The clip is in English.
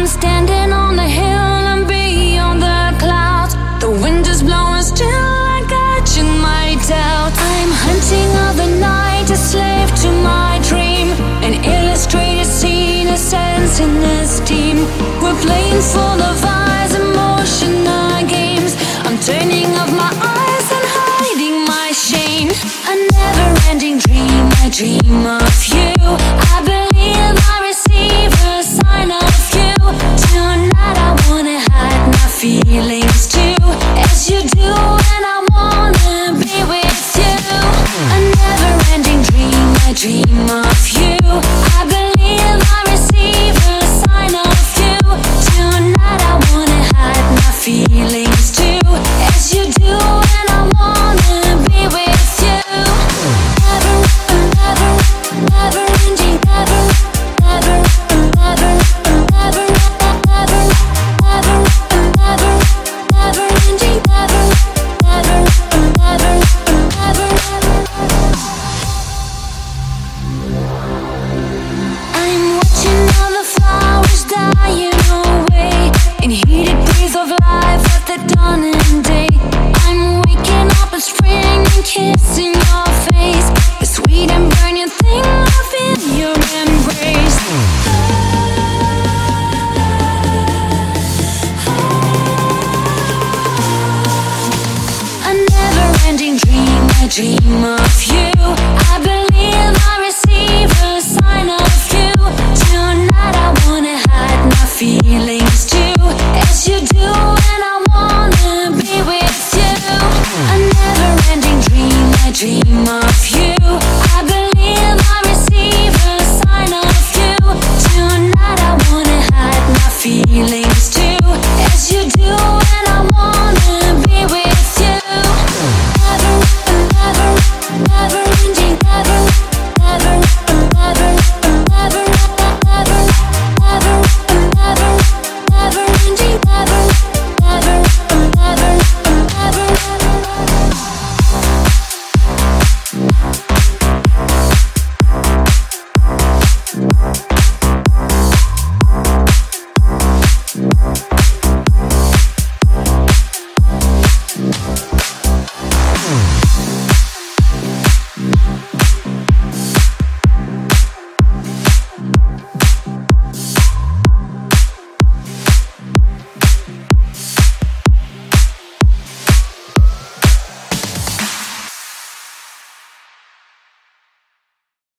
I'm standing on the hill and beyond the clouds. The wind is blowing still, I got you in my doubt. I'm hunting all the night, a slave to my dream. An illustrated scene, a sense in this team. We're playing full of eyes, emotional games. I'm turning off my eyes and hiding my shame. A never-ending dream, I dream of you. I believe I receive a sign of you. Tonight I wanna hide my feelings too, as you do, and I wanna be with you. A never-ending dream, I dream of you. I believe I receive a sign of you. Tonight I wanna hide my feelings too, as you do, and I wanna be with you. Never, never, never ending, never, never, never, never, never, never, never, never ending, never, never, never, never. I'm watching all the flowers dying away in heated breeze of life at the dawning day. I'm waking up in spring and kissing your face, the sweet and burning thing of in your embrace. A never-ending dream, I dream of you. I believe I receive a sign of you. Tonight I wanna hide my feelings.